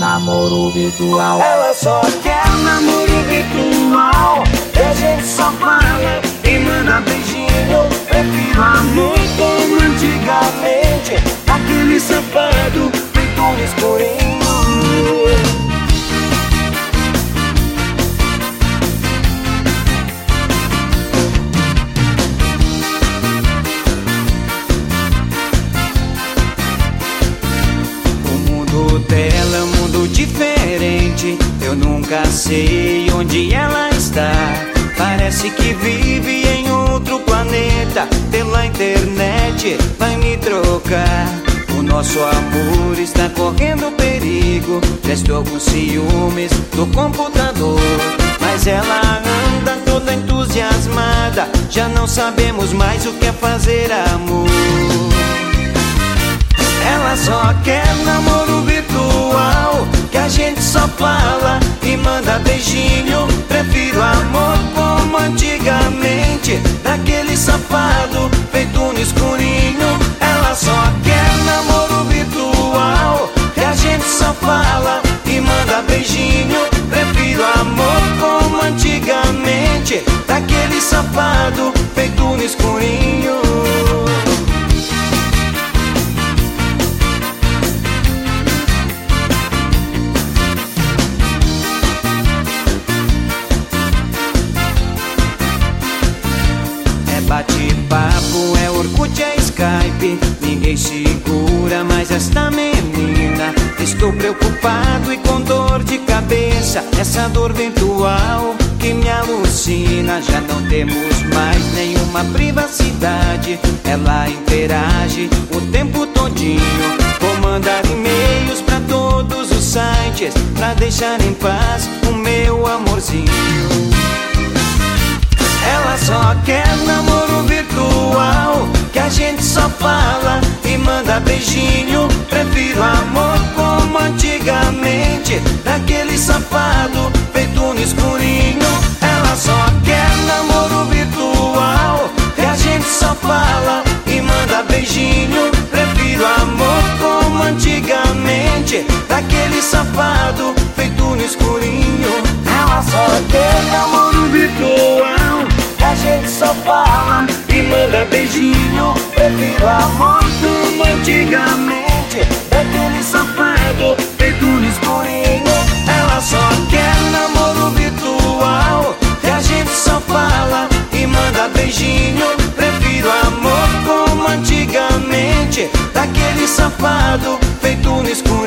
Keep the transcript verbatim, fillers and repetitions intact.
namoro virtual. Ela só quer namoro virtual, e a gente só fala e manda beijinho. Prefiro amor como antigamente, aquele safado feito no escurinho. Dela é um mundo diferente, eu nunca sei onde ela está. Parece que vive em outro planeta, pela internet vai me trocar. O nosso amor está correndo perigo, já estou com ciúmes do computador. Mas ela anda toda entusiasmada, já não sabemos mais o que é fazer amor. Ela só quer namoro virtual, que a gente só fala e manda beijinho. Prefiro amor como antigamente, daquele safado feito no escurinho. Ela só quer namoro virtual, que a gente só fala e manda beijinho. Prefiro amor como antigamente, daquele safado feito no escurinho. Bate-papo, é Orkut, é Skype, ninguém segura mais esta menina. Estou preocupado e com dor de cabeça, essa dor virtual que me alucina. Já não temos mais nenhuma privacidade, ela interage o tempo todinho. Vou mandar e-mails pra todos os sites, pra deixar em paz o meu amorzinho. Ela só quer namoro virtual, que a gente só fala e manda beijinho. Prefiro amor como antigamente, daquele safado feito no escurinho. Ela só quer namoro virtual, que a gente só fala e manda beijinho. Prefiro amor como antigamente, daquele safado feito no escurinho. Ela só quer namoro virtual, que a gente só fala e manda beijinho. Prefiro amor como antigamente, daquele safado feito no escurinho. Ela só quer namoro virtual, que a gente só fala e manda beijinho. Prefiro amor como antigamente, daquele safado feito no escurinho.